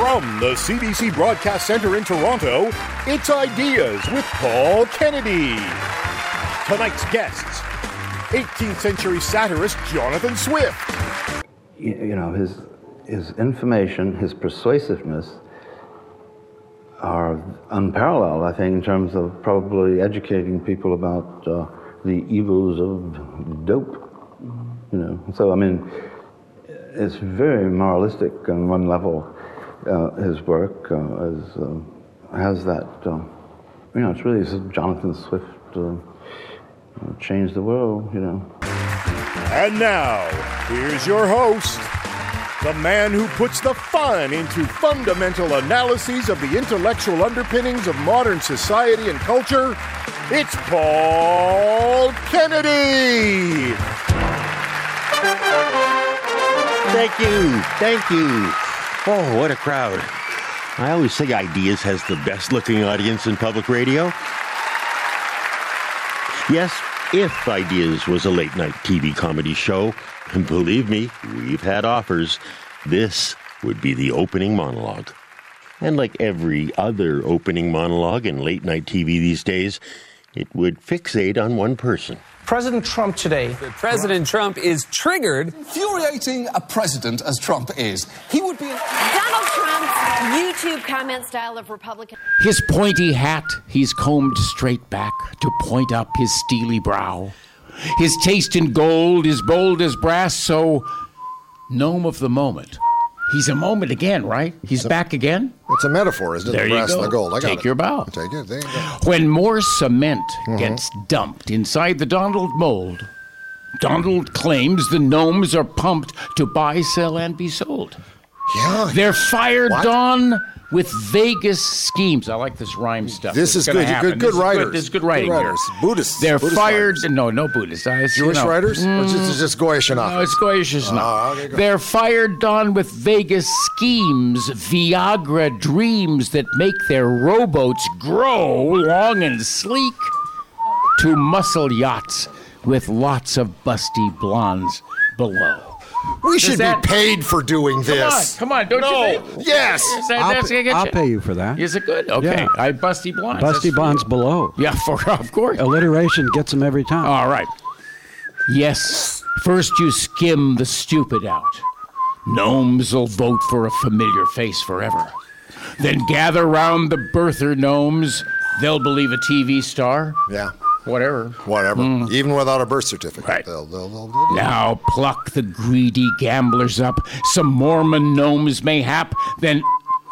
From the CBC Broadcast Centre in Toronto, it's Ideas with Paul Kennedy. Tonight's guests, 18th century satirist Jonathan Swift. You know, his information, his persuasiveness are unparalleled, I think, in terms of probably educating people about the evils of dope. You know, so I mean, it's very moralistic on one level. His work has that. You know, it's really Jonathan Swift changed the world. You know. And now, here's your host, the man who puts the fun into fundamental analyses of the intellectual underpinnings of modern society and culture. It's Paul Kennedy. Thank you. Oh, what a crowd. I always say Ideas has the best-looking audience in public radio. Yes, if Ideas was a late-night TV comedy show, and believe me, we've had offers, this would be the opening monologue. And like every other opening monologue in late-night TV these days, it would fixate on one person. President Trump today. President Trump is triggered. Infuriating a president as Trump is, he would be... Donald Trump's YouTube comment style of Republican... His pointy hat, he's combed straight back to point up his steely brow. His taste in gold is bold as brass, so gnome of the moment. He's a moment again, right? He's back again? It's a metaphor, isn't it? There the brass you go. and the gold. I got Take it. your bow. Take it. There you go. When more cement gets dumped inside the Donald mold, Donald claims the gnomes are pumped to buy, sell, and be sold. Yeah. They're fired What? on with Vegas schemes. I like this rhyme stuff. This is gonna good. happen. Good writers. This is good writing here. Buddhists. They're Buddhist fired. writers. No Buddhists. Jewish writers? Or just Goyish enough? No, it's Goyish enough. Okay, go. They're fired on with Vegas schemes, Viagra dreams that make their rowboats grow long and sleek, to muscle yachts with lots of busty blondes below. We should be paid for doing this. Come on, don't you think? Yes. I'll pay you for that. Is it good? Okay. Yeah. Busty blondes. Busty Bonds below. Yeah, of course. Alliteration gets them every time. All right. Yes, first you skim the stupid out. Gnomes will vote for a familiar face forever. Then gather round the birther gnomes. They'll believe a TV star. Yeah. Whatever. Even without a birth certificate. Right. They'll Now pluck the greedy gamblers up. Some Mormon gnomes mayhap. Then...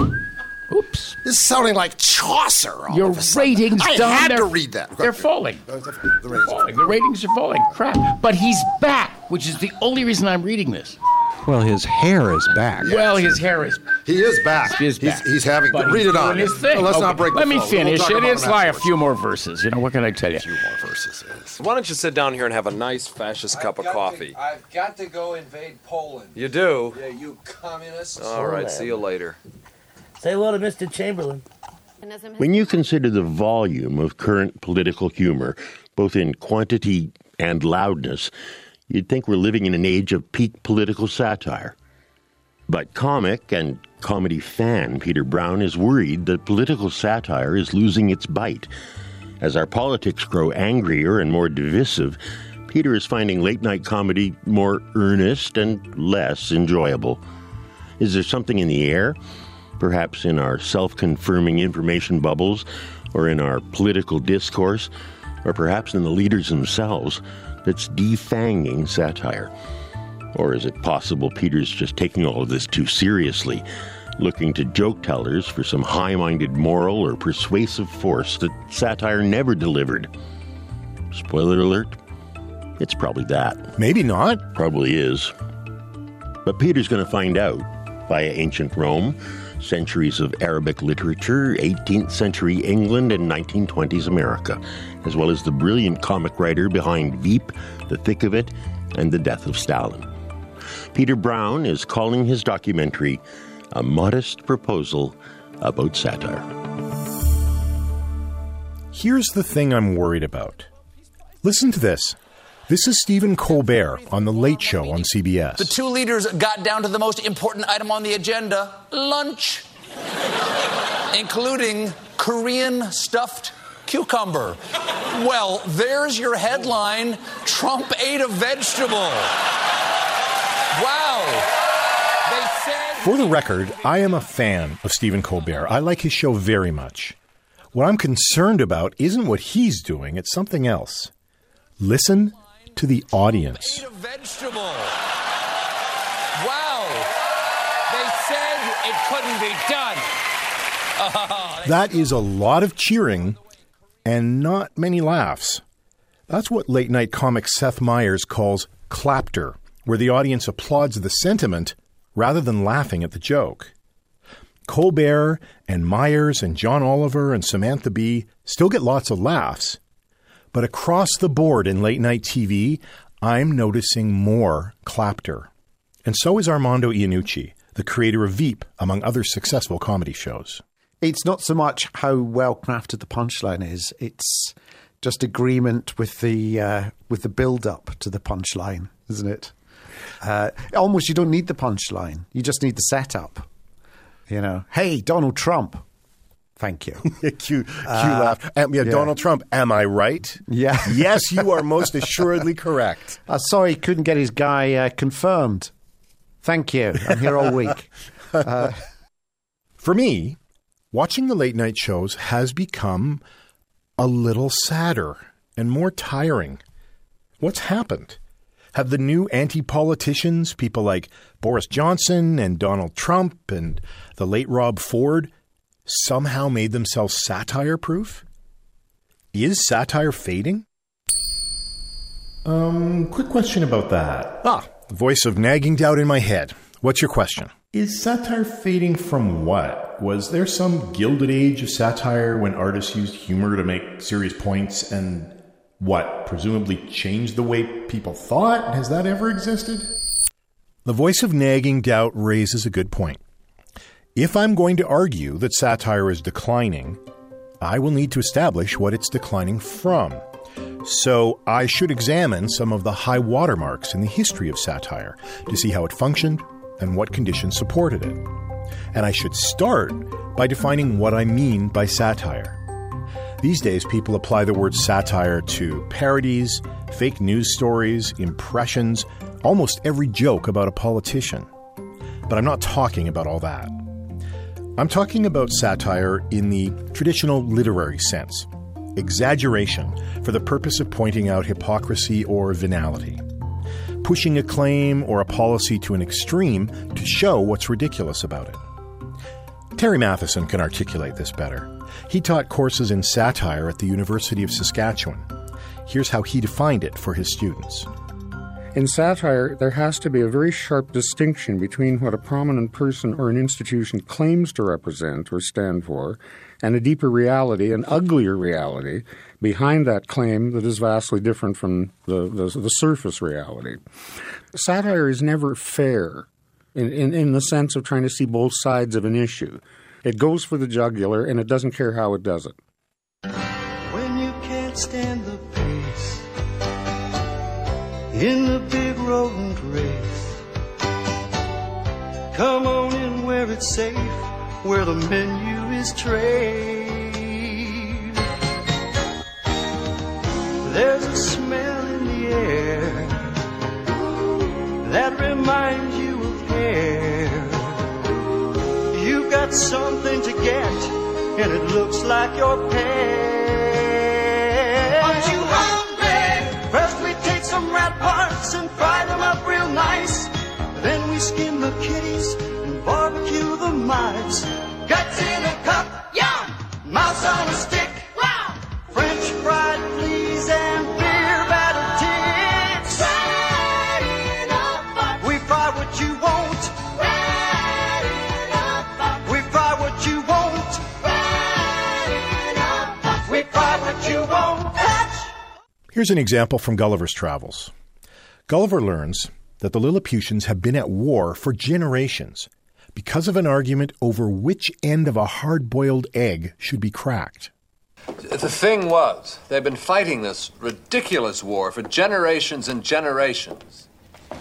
Oops. This is sounding like Chaucer. Your ratings, I Don, had to read that. They're falling. The ratings are falling. Crap. But he's back, which is the only reason I'm reading this. Well, his hair is back. Well, his hair is... He is back. He's back. He's having... But read he's it on. doing his thing. Well, let's not break the Let me flow. finish We'll talk it. about It's him like a afterwards. few more verses. You know, what can I tell you? A few more verses. Yes. Why don't you sit down here and have a nice fascist cup of coffee? I've got to go invade Poland. You do? Yeah, you communists. All right, see you later. Say hello to Mr. Chamberlain. When you consider the volume of current political humor, both in quantity and loudness, you'd think we're living in an age of peak political satire. But comic and comedy fan Peter Brown is worried that political satire is losing its bite. As our politics grow angrier and more divisive, Peter is finding late-night comedy more earnest and less enjoyable. Is there something in the air? Perhaps in our self-confirming information bubbles, or in our political discourse, or perhaps in the leaders themselves, that's defanging satire. Or is it possible Peter's just taking all of this too seriously, looking to joke tellers for some high-minded moral or persuasive force that satire never delivered? Spoiler alert, it's probably that. Maybe not. Probably is. But Peter's going to find out via ancient Rome, centuries of Arabic literature, 18th century England, and 1920s America, as well as the brilliant comic writer behind Veep, The Thick of It, and The Death of Stalin. Peter Brown is calling his documentary A Modest Proposal About Satire. Here's the thing I'm worried about. Listen to this. This is Stephen Colbert on The Late Show on CBS. The two leaders got down to the most important item on the agenda, lunch. including Korean stuffed cucumber. Well, there's your headline. Trump ate a vegetable. Wow. They said... For the record, I am a fan of Stephen Colbert. I like his show very much. What I'm concerned about isn't what he's doing, it's something else. Listen to the audience. Ate a vegetable. Wow. They said it couldn't be done. That is a lot of cheering and not many laughs. That's what late-night comic Seth Meyers calls clapter, where the audience applauds the sentiment rather than laughing at the joke. Colbert and Meyers and John Oliver and Samantha Bee still get lots of laughs. But across the board in late-night TV, I'm noticing more clapter. And so is Armando Iannucci, the creator of Veep, among other successful comedy shows. It's not so much how well crafted the punchline is. It's just agreement with the build-up to the punchline, isn't it? Almost you don't need the punchline. You just need the setup. You know, hey, Donald Trump. Thank you. Cue laugh. Donald Trump, am I right? Yeah. Yes, you are most assuredly correct. Sorry, couldn't get his guy confirmed. Thank you. I'm here all week. For me, watching the late-night shows has become a little sadder and more tiring. What's happened? Have the new anti-politicians, people like Boris Johnson and Donald Trump and the late Rob Ford, somehow made themselves satire-proof? Is satire fading? Quick question about that. The voice of nagging doubt in my head. What's your question? Is satire fading from what? Was there some gilded age of satire when artists used humor to make serious points and presumably changed the way people thought? Has that ever existed? The voice of nagging doubt raises a good point. If I'm going to argue that satire is declining, I will need to establish what it's declining from. So I should examine some of the high watermarks in the history of satire to see how it functioned and what conditions supported it. And I should start by defining what I mean by satire. These days, people apply the word satire to parodies, fake news stories, impressions, almost every joke about a politician. But I'm not talking about all that. I'm talking about satire in the traditional literary sense. Exaggeration for the purpose of pointing out hypocrisy or venality. Pushing a claim or a policy to an extreme to show what's ridiculous about it. Terry Matheson can articulate this better. He taught courses in satire at the University of Saskatchewan. Here's how he defined it for his students. In satire, there has to be a very sharp distinction between what a prominent person or an institution claims to represent or stand for, and a deeper reality, an uglier reality, behind that claim that is vastly different from the surface reality. Satire is never fair in the sense of trying to see both sides of an issue. It goes for the jugular, and it doesn't care how it does it. When you can't stand the pace in the big rodent race, come on in where it's safe, where the menu is trade. There's a smell in the air that reminds you of hair. You've got something to get, and it looks like your pay. Aren't you hungry? First we take some rat parts and fry them up real nice. Then we skin the kitties and barbecue the mice. Guts in a cup, yum! Mouse on a stick, wow! French fried fleas and beer battered ticks. Right in a box. We fry what you want. Right in a box. We fry what you want. Right in a box. We fry what you won't touch. Here's an example from Gulliver's Travels. Gulliver learns that the Lilliputians have been at war for generations because of an argument over which end of a hard-boiled egg should be cracked. The thing was, they've been fighting this ridiculous war for generations and generations.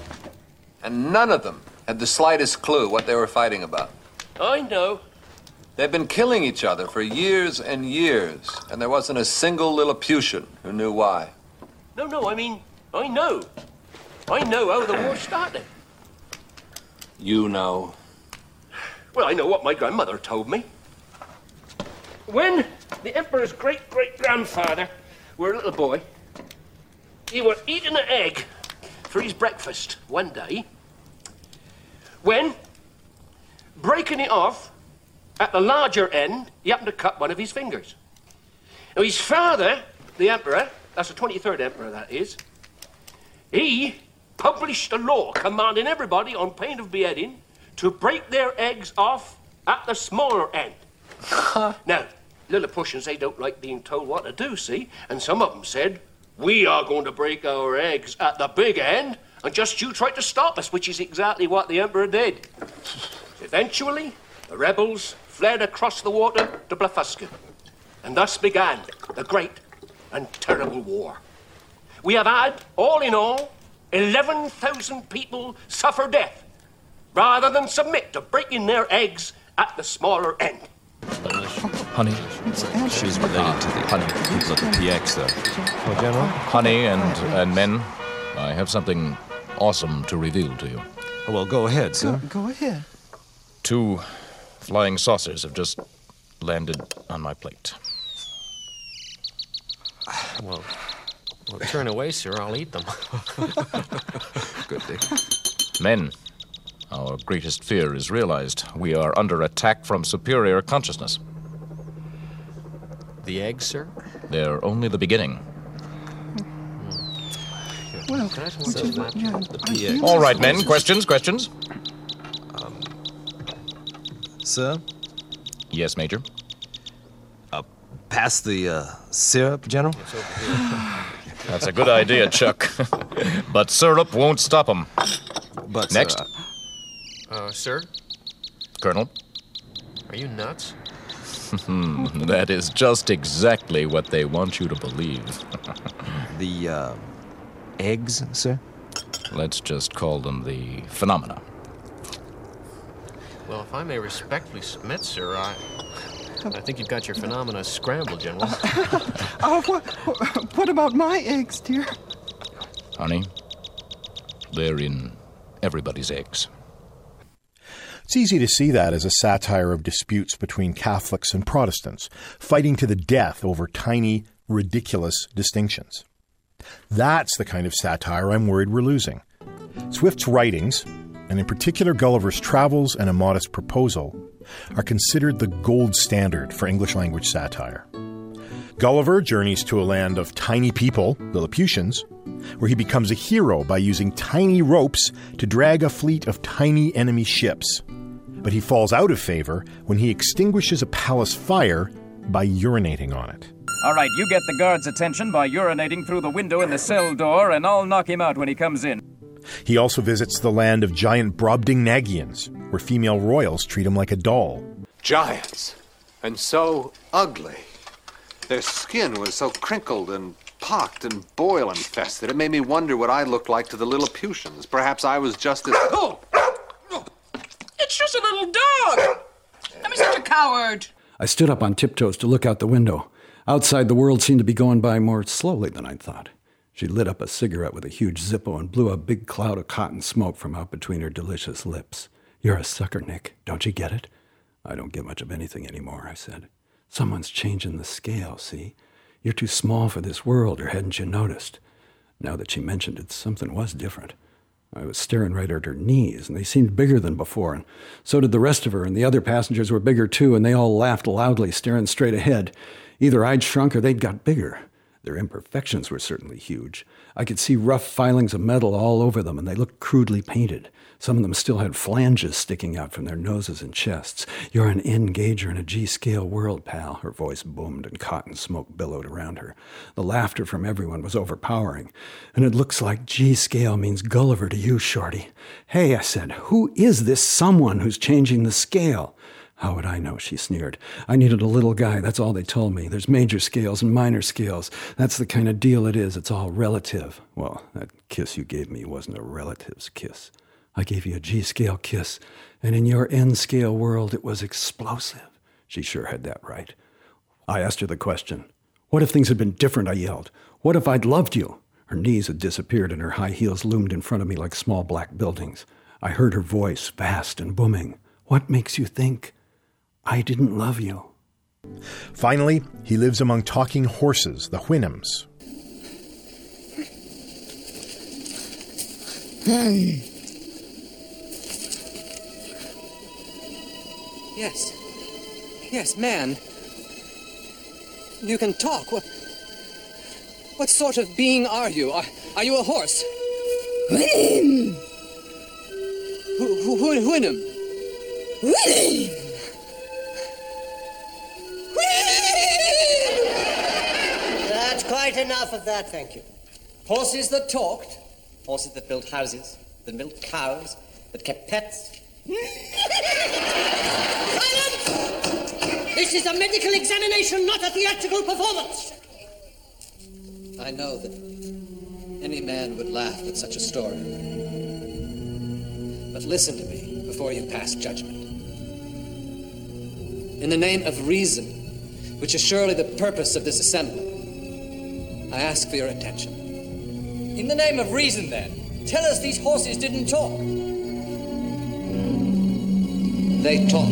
And none of them had the slightest clue what they were fighting about. I know. They've been killing each other for years and years, and there wasn't a single Lilliputian who knew why. No, I mean, I know. I know how the war started. You know. Well, I know what my grandmother told me. When the Emperor's great-great-grandfather were a little boy, he was eating an egg for his breakfast one day, when, breaking it off, at the larger end, he happened to cut one of his fingers. Now, his father, the Emperor, that's the 23rd Emperor, that is, he published a law commanding everybody on pain of beheading to break their eggs off at the smaller end. Now, Lilliputians, they don't like being told what to do, see? And some of them said, we are going to break our eggs at the big end, and just you tried to stop us, which is exactly what the Emperor did. Eventually, the rebels fled across the water to Blefuscu, and thus began the great and terrible war. We have had, all in all, 11,000 people suffer death, rather than submit to breaking their eggs at the smaller end. Honey, she's related to the honey people at the PX, though. Oh, General? Honey and men, I have something awesome to reveal to you. Oh, well, go ahead, sir. Go ahead. 2 flying saucers have just landed on my plate. Well, turn away, sir. I'll eat them. Good day. Men, our greatest fear is realized. We are under attack from superior consciousness. The eggs, sir? They're only the beginning. Well, the PX. All right, men. Questions? Sir? Yes, Major? Pass the syrup, General? That's a good idea, Chuck. But syrup won't stop them. But, next. Sir? Colonel? Are you nuts? That is just exactly what they want you to believe. The, eggs, sir? Let's just call them the phenomena. Well, if I may respectfully submit, sir, I think you've got your phenomena scrambled, General. What about my eggs, dear? Honey, they're in everybody's eggs. It's easy to see that as a satire of disputes between Catholics and Protestants, fighting to the death over tiny, ridiculous distinctions. That's the kind of satire I'm worried we're losing. Swift's writings, and in particular Gulliver's Travels and A Modest Proposal, are considered the gold standard for English-language satire. Gulliver journeys to a land of tiny people, Lilliputians, where he becomes a hero by using tiny ropes to drag a fleet of tiny enemy ships. But he falls out of favor when he extinguishes a palace fire by urinating on it. All right, you get the guard's attention by urinating through the window in the cell door, and I'll knock him out when he comes in. He also visits the land of giant Brobdingnagians, where female royals treat him like a doll. Giants. And so ugly. Their skin was so crinkled and pocked and boil-infested. It made me wonder what I looked like to the Lilliputians. Perhaps I was just as... Oh! It's just a little dog! I'm such a coward! I stood up on tiptoes to look out the window. Outside, the world seemed to be going by more slowly than I'd thought. She lit up a cigarette with a huge Zippo and blew a big cloud of cotton smoke from out between her delicious lips. You're a sucker, Nick. Don't you get it? I don't get much of anything anymore, I said. Someone's changing the scale, see? You're too small for this world, or hadn't you noticed? Now that she mentioned it, something was different. I was staring right at her knees, and they seemed bigger than before, and so did the rest of her, and the other passengers were bigger too, and they all laughed loudly, staring straight ahead. Either I'd shrunk or they'd got bigger. Their imperfections were certainly huge. I could see rough filings of metal all over them, and they looked crudely painted. Some of them still had flanges sticking out from their noses and chests. You're an N-gauger in a G-scale world, pal. Her voice boomed and cotton smoke billowed around her. The laughter from everyone was overpowering. And it looks like G-scale means Gulliver to you, Shorty. Hey, I said, who is this someone who's changing the scale? How would I know, she sneered. I needed a little guy, that's all they told me. There's major scales and minor scales. That's the kind of deal it is, it's all relative. Well, that kiss you gave me wasn't a relative's kiss. I gave you a G-scale kiss, and in your N-scale world it was explosive. She sure had that right. I asked her the question. What if things had been different, I yelled. What if I'd loved you? Her knees had disappeared and her high heels loomed in front of me like small black buildings. I heard her voice, vast and booming. What makes you think I didn't love you? Finally, he lives among talking horses, the Houyhnhnms. Yes. Yes, man. You can talk. What sort of being are you? Are you a horse? Houyhnhnm. Houyhnhnm. Houyhnhnm. That's quite enough of that, thank you. Horses that talked, horses that built houses, that milked cows, that kept pets. Silence! This is a medical examination, not a theatrical performance. I know that any man would laugh at such a story. But listen to me before you pass judgment. In the name of reason, which is surely the purpose of this assembly, I ask for your attention. In the name of reason, then, tell us these horses didn't talk. They talked.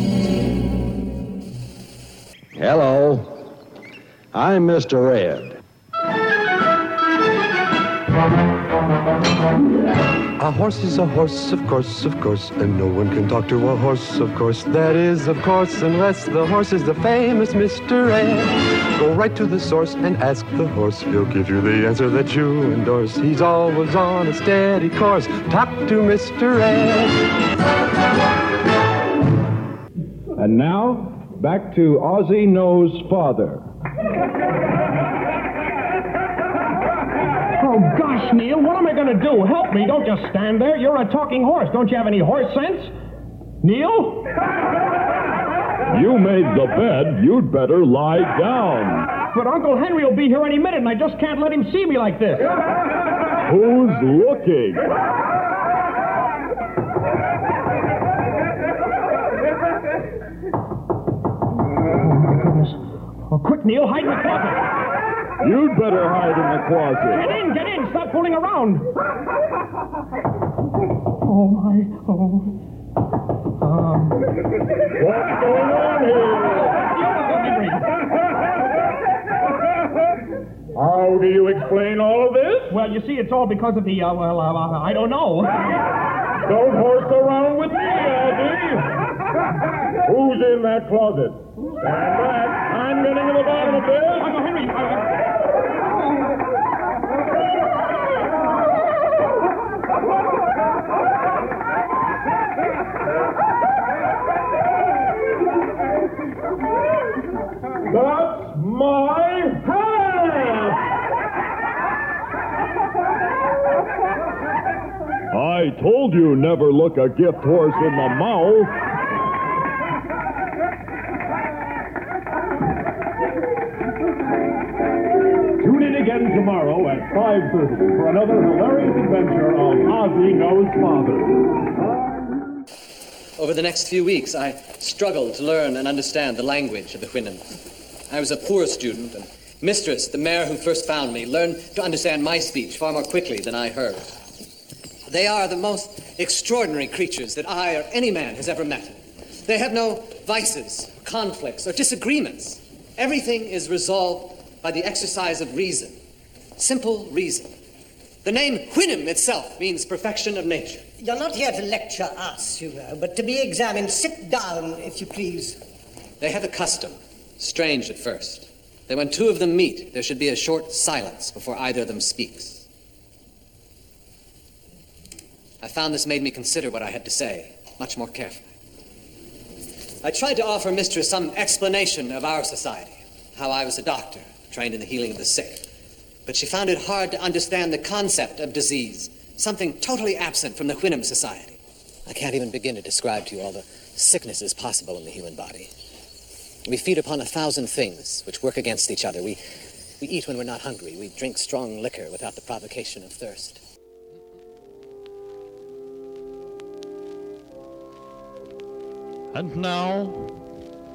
Hello, I'm Mr. Red. A horse is a horse, of course, and no one can talk to a horse, of course. That is, of course, unless the horse is the famous Mr. Ed. Go right to the source and ask the horse. He'll give you the answer that you endorse. He's always on a steady course. Talk to Mr. Ed. And now, back to Ozzie Knows Father. Oh, gosh, Neil, what am I going to do? Help me. Don't just stand there. You're a talking horse. Don't you have any horse sense? Neil? You made the bed. You'd better lie down. But Uncle Henry will be here any minute, and I just can't let him see me like this. Who's looking? Oh, my goodness. Oh, quick, Neil, hide in the closet. You'd better hide in the closet. Get in, stop fooling around. Oh, my, What's going on here? How do you explain all of this? Well, you see, it's all because of the, I don't know. Don't horse around with me, Ozzie. Who's in that closet? Stand back. I'm getting to the bottom of this. Uncle Henry, That's my hat! I told you never look a gift horse in the mouth. Tune in again tomorrow at 5:30 for another hilarious adventure of Ozzie Knows Father. Over the next few weeks, I struggled to learn and understand the language of the Houyhnhnms. I was a poor student, and Mistress, the mare who first found me, learned to understand my speech far more quickly than I hers. They are the most extraordinary creatures that I or any man has ever met. They have no vices, conflicts, or disagreements. Everything is resolved by the exercise of reason. Simple reason. The name Houyhnhnm itself means perfection of nature. You're not here to lecture us, you know, but to be examined. Sit down, if you please. They have a custom, strange at first, that when two of them meet, there should be a short silence before either of them speaks. I found this made me consider what I had to say much more carefully. I tried to offer Mistress some explanation of our society, how I was a doctor, trained in the healing of the sick. But she found it hard to understand the concept of disease, something totally absent from the Houyhnhnm society. I can't even begin to describe to you all the sicknesses possible in the human body. We feed upon 1,000 things which work against each other. We eat when we're not hungry. We drink strong liquor without the provocation of thirst. And now,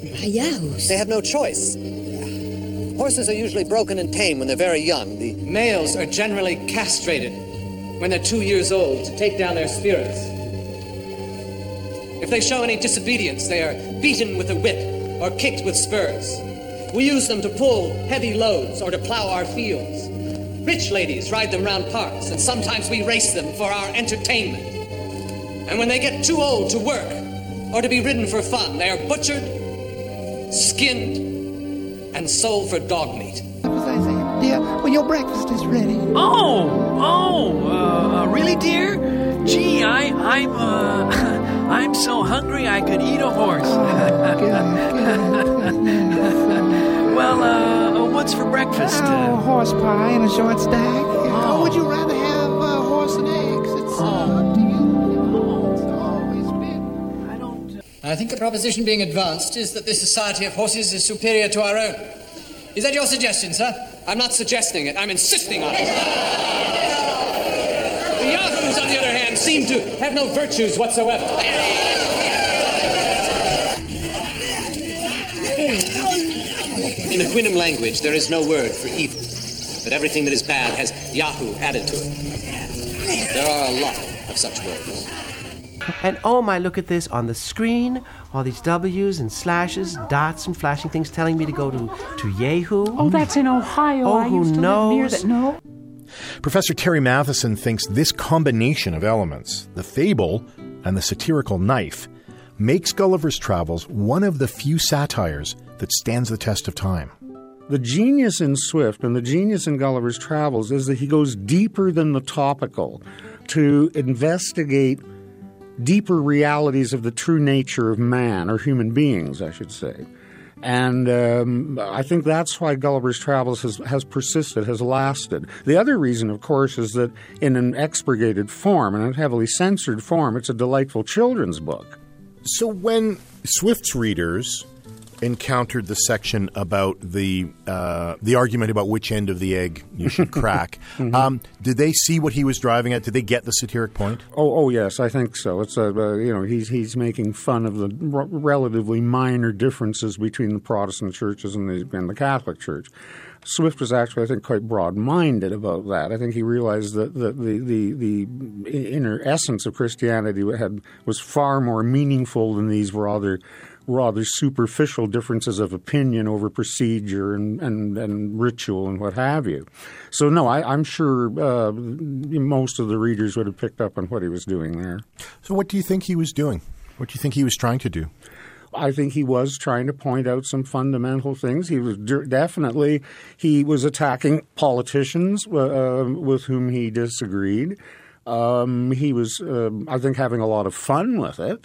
Yahoos. They have no choice. Horses are usually broken and tame when they're very young. The males are generally castrated when they're 2 years old to take down their spirits. If they show any disobedience, they are beaten with a whip or kicked with spurs. We use them to pull heavy loads or to plow our fields. Rich ladies ride them round parks, and sometimes we race them for our entertainment. And when they get too old to work or to be ridden for fun, they are butchered, skinned, and sold for dog meat. Dear, when your breakfast is ready. Really, dear? Gee, I'm so hungry I could eat a horse. Well, what's for breakfast? Horse pie and a short stack. Or would you rather have horse and eggs? It's up to you. It's always been. I think the proposition being advanced is that this society of horses is superior to our own. Is that your suggestion, sir? I'm not suggesting it. I'm insisting on it. The Yahoos, on the other hand, seem to have no virtues whatsoever. In the Quinum language, there is no word for evil, but everything that is bad has Yahoo added to it. There are a lot of such words. And oh my, look at this on the screen. All these W's and slashes, dots and flashing things telling me to go to Yahoo. Oh, that's in Ohio. Oh, I who used to knows? live near that. No. Professor Terry Matheson thinks this combination of elements, the fable and the satirical knife, makes Gulliver's Travels one of the few satires that stands the test of time. The genius in Swift and the genius in Gulliver's Travels is that he goes deeper than the topical to investigate deeper realities of the true nature of man, or human beings, I should say. And I think that's why Gulliver's Travels has persisted, has lasted. The other reason, of course, is that in an expurgated form, in a heavily censored form, it's a delightful children's book. So when Swift's readers encountered the section about the argument about which end of the egg you should crack, did they see what he was driving at? Did they get the satiric point? Oh yes, I think so. It's he's making fun of the relatively minor differences between the Protestant churches and the Catholic Church. Swift was actually, I think, quite broad-minded about that. I think he realized that the inner essence of Christianity was far more meaningful than these rather superficial differences of opinion over procedure and ritual and what have you. So, no, I'm sure most of the readers would have picked up on what he was doing there. So what do you think he was doing? What do you think he was trying to do? I think he was trying to point out some fundamental things. He was he was attacking politicians with whom he disagreed. He was, I think, having a lot of fun with it.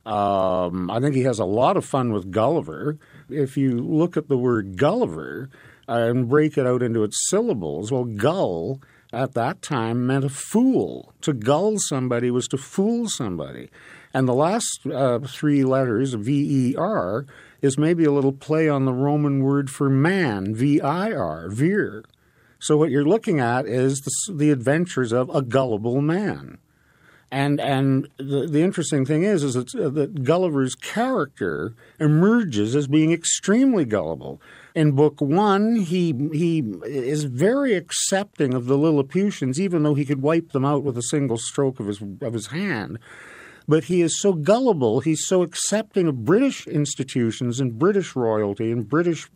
I think he has a lot of fun with Gulliver. If you look at the word Gulliver and break it out into its syllables, well, gull at that time meant a fool. To gull somebody was to fool somebody. And the last three letters, V-E-R, is maybe a little play on the Roman word for man, V-I-R, vir. So what you're looking at is the adventures of a gullible man. And the interesting thing is that Gulliver's character emerges as being extremely gullible. In Book One, he is very accepting of the Lilliputians, even though he could wipe them out with a single stroke of his hand. But he is so gullible, he's so accepting of British institutions and British royalty and British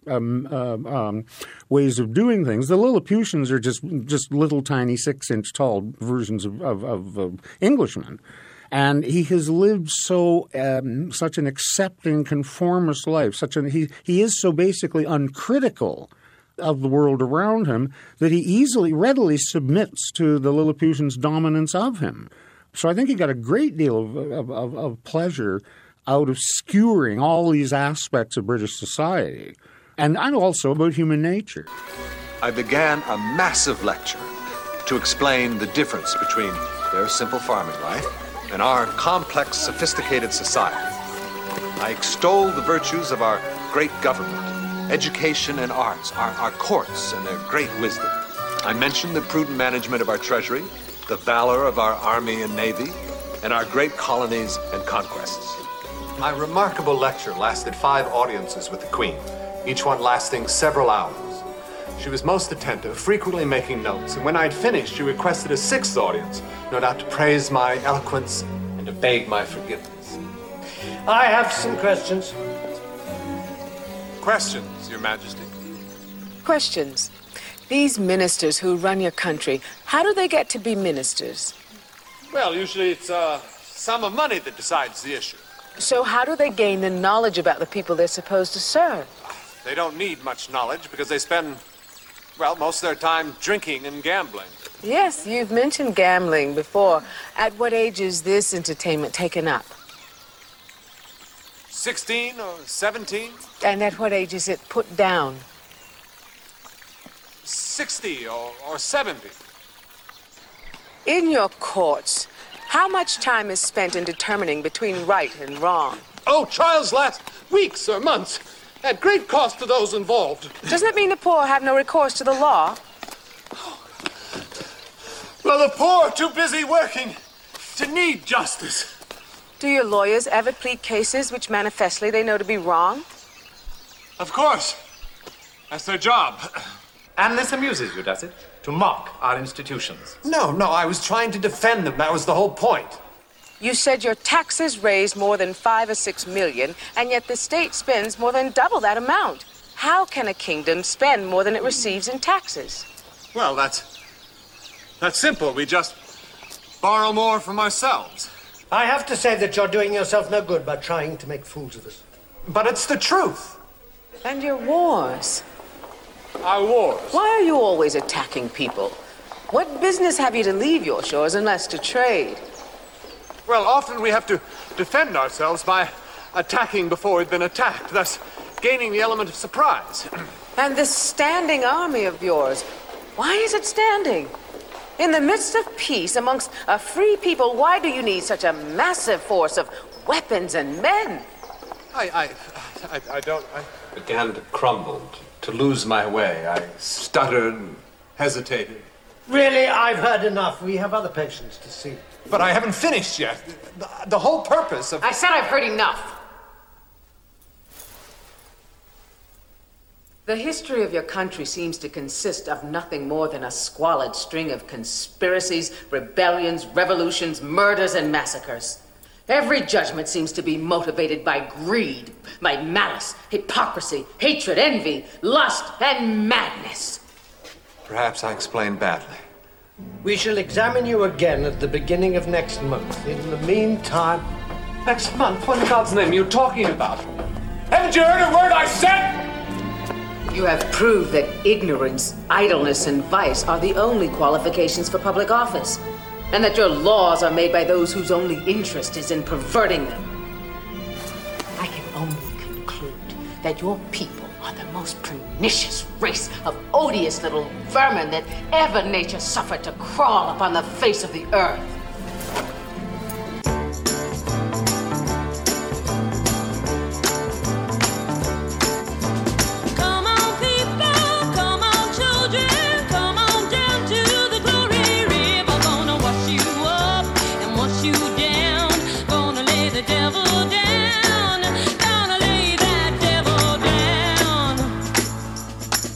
ways of doing things. The Lilliputians are just little tiny 6-inch tall versions of Englishmen. And he has lived such an accepting, conformist life. He is so basically uncritical of the world around him that he readily submits to the Lilliputians' dominance of him. So I think he got a great deal of pleasure out of skewering all these aspects of British society, and also about human nature. I began a massive lecture to explain the difference between their simple farming life and our complex, sophisticated society. I extolled the virtues of our great government, education and arts, our courts and their great wisdom. I mentioned the prudent management of our treasury, the valor of our army and navy, and our great colonies and conquests. My remarkable lecture lasted 5 audiences with the Queen, each one lasting several hours. She was most attentive, frequently making notes, and when I'd finished, she requested a 6th audience, no doubt to praise my eloquence and to beg my forgiveness. I have some questions. Questions, Your Majesty? Questions. These ministers who run your country, how do they get to be ministers? Well, usually it's a sum of money that decides the issue. So how do they gain the knowledge about the people they're supposed to serve? They don't need much knowledge because they spend, well, most of their time drinking and gambling. Yes, you've mentioned gambling before. At what age is this entertainment taken up? 16 or 17? And at what age is it put down? 60 or 70. In your courts, how much time is spent in determining between right and wrong? Oh, trials last weeks or months, at great cost to those involved. Doesn't it mean the poor have no recourse to the law? Well, the poor are too busy working to need justice. Do your lawyers ever plead cases which manifestly they know to be wrong? Of course. That's their job. And this amuses you, does it? To mock our institutions. No, I was trying to defend them. That was the whole point. You said your taxes raised more than 5 or 6 million, and yet the state spends more than double that amount. How can a kingdom spend more than it receives in taxes? Well, that's simple. We just borrow more from ourselves. I have to say that you're doing yourself no good by trying to make fools of us. But it's the truth. And your wars. Our wars. Why are you always attacking people? What business have you to leave your shores unless to trade? Well, often we have to defend ourselves by attacking before we've been attacked, thus gaining the element of surprise. And this standing army of yours, why is it standing? In the midst of peace amongst a free people, why do you need such a massive force of weapons and men? I began to crumble, to lose my way. I stuttered and hesitated. Really, I've heard enough. We have other patients to see. But I haven't finished yet. The whole purpose of... I said I've heard enough. The history of your country seems to consist of nothing more than a squalid string of conspiracies, rebellions, revolutions, murders, and massacres. Every judgment seems to be motivated by greed, by malice, hypocrisy, hatred, envy, lust, and madness. Perhaps I explained badly. We shall examine you again at the beginning of next month. In the meantime... Next month? What in God's name are you talking about? Haven't you heard a word I said? You have proved that ignorance, idleness, and vice are the only qualifications for public office, and that your laws are made by those whose only interest is in perverting them. I can only conclude that your people are the most pernicious race of odious little vermin that ever nature suffered to crawl upon the face of the earth.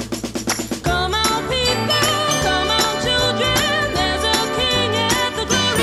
Come on, people, come on, children. There's a king at the glory.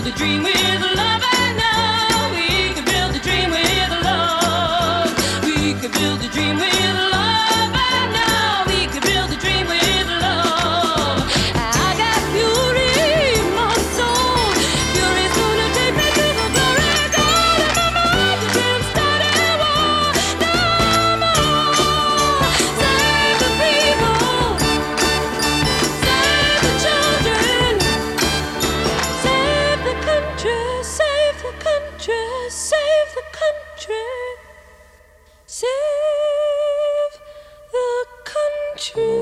a dream with love, I know. We could build a dream with love. We could build a dream with love, I know. We could build a dream with love. I got fury in my soul. Fury's gonna take me to the glory goal. And my mother didn't start a war no more. Save the people. Save the children. Save the country. Save the country. Save the country. Save the country.